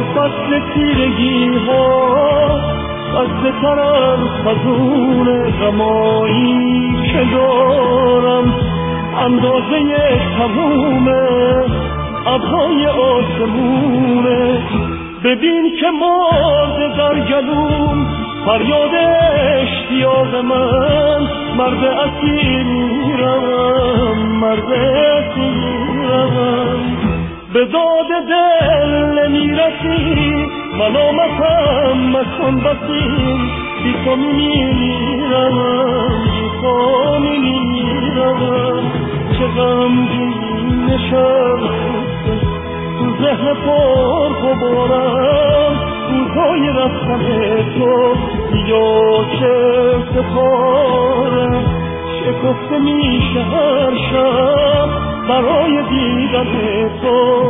فصل تیرگی ها خسته تر از خزون غمایی که دارم، اندازه تموم ابرهای آسمونه. ببین که مرد در گلوم فریاد اشتیاق من، مرد اسیر میروم، مرد اسیر میروم. به داد دل نمیرسی ملامتم مکن بسی، بی تو میمیرم، بی تو میمیرم. چه غمگین شب تو ذهن پر غبارم، روزهای رفتن تو یا چه سپاره شکفته میشه هر شب برای دیدن تو.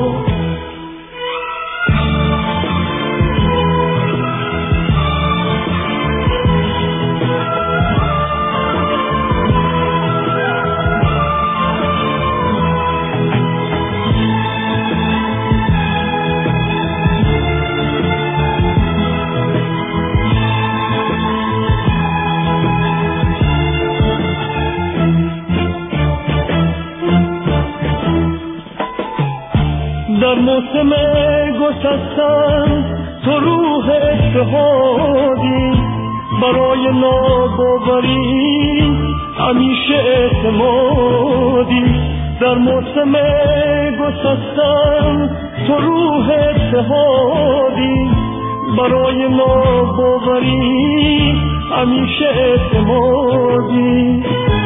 در موسم گسستن تو روح اتحادی، برای ناباوری همیشه اعتمادی. در موسم گسستن تو روح اتحادی، برای ناباوری همیشه اعتمادی.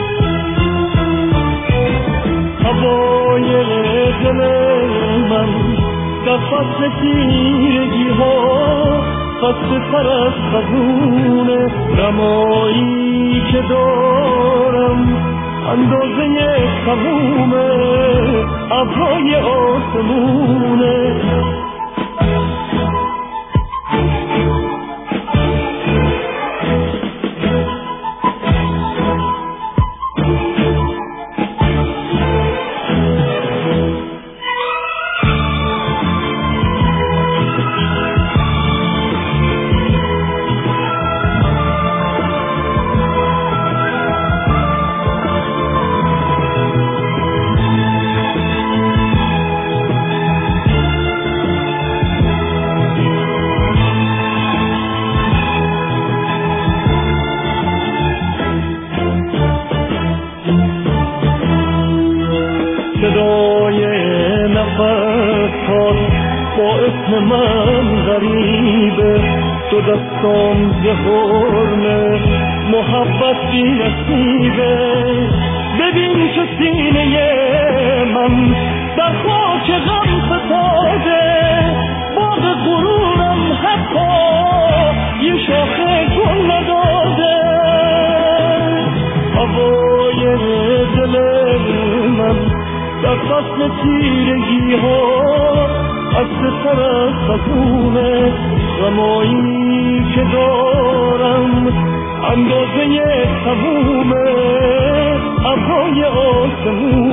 هوای دل من در فصل تیرگی ها خسته تر از خزون غمایی که دارم، اندازه تموم ابرهای آسمونه. صدای نفسات با اسم من غریبه، دو دستام زهرمه محبت بی نصیبه. ببین که سینه من در خاک غم فتاده، باغ غرورم حتی یه شاخه گل نداده. هوای دل من در فصل تیرگی ها خسته تر از خزون غمایی که دارم، اندازه تموم ابرهای آسمون.